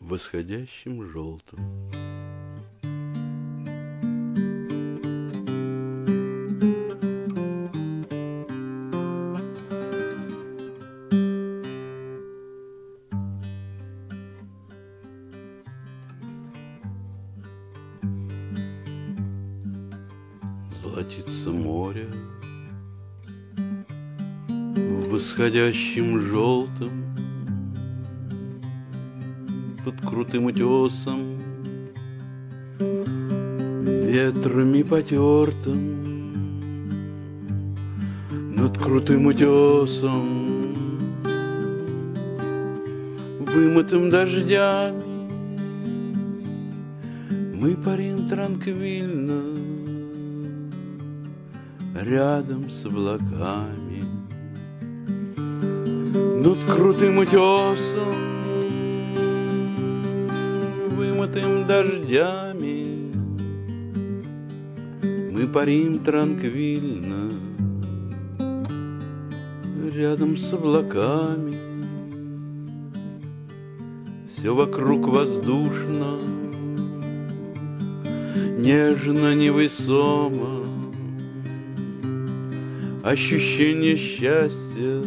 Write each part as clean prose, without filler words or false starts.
восходящим желтым. Золотится море восходящим желтым, под крутым утесом, ветрами потертым, над крутым утесом, вымытым дождями, мы парим транквильно рядом с облаками. Над крутым утесом, вымытым дождями, мы парим транквильно рядом с облаками. Все вокруг воздушно, нежно, невесомо, ощущение счастья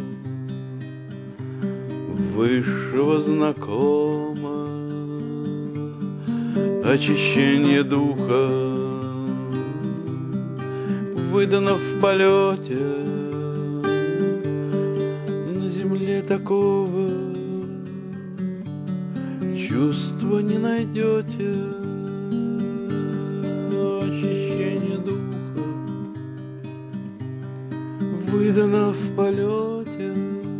высшего знакомо, очищение духа выдано в полете. На земле такого чувства не найдете, ощущение духа выдано в полете.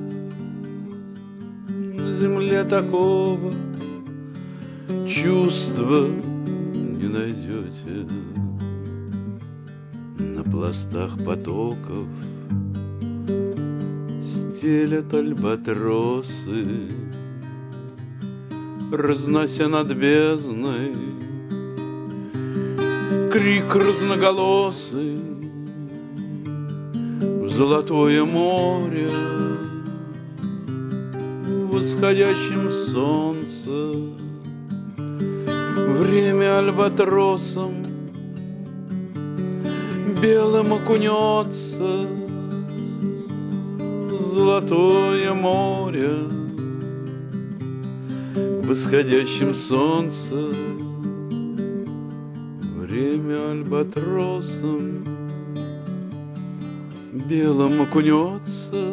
На земле такого чувства не найдете. На пластах потоков стелят альбатросы, разнося над бездной крик разноголосый. В золотое море восходящим солнце время альбатросом белым окунется. Золотое море восходящим солнце время альбатросом белым окунется.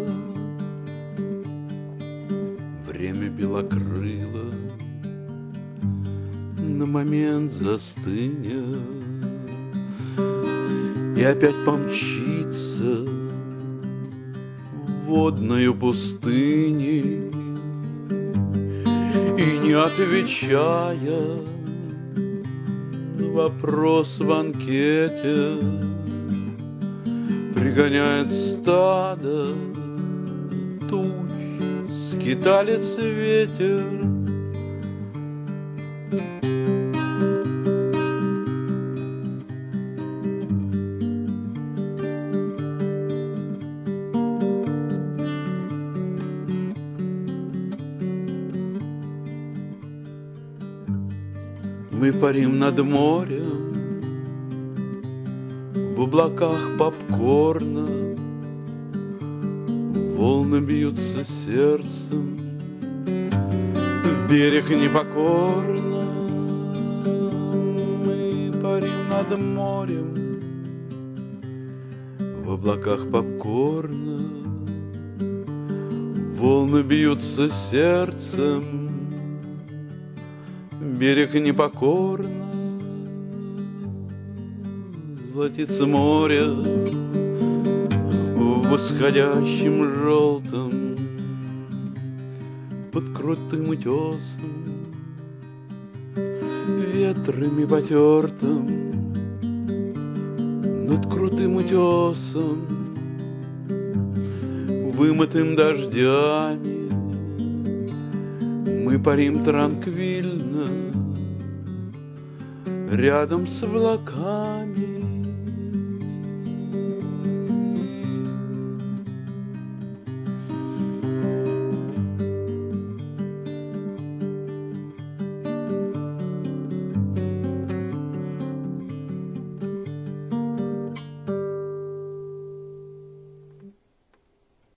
Время белокрыло на момент застынет и опять помчится водною пустыней, и не отвечая на вопрос в анкете, пригоняет стадо туч скиталец ветер. Мы парим над морем в облаках попкорна, волны бьются сердцем, в берег непокорно. Мы парим над морем в облаках попкорна, волны бьются сердцем, берег непокорно. Золотится море в восходящем желтом, под крутым утесом, ветрами потертым, над крутым утесом, вымытым дождями, мы парим транквильно рядом с облаками.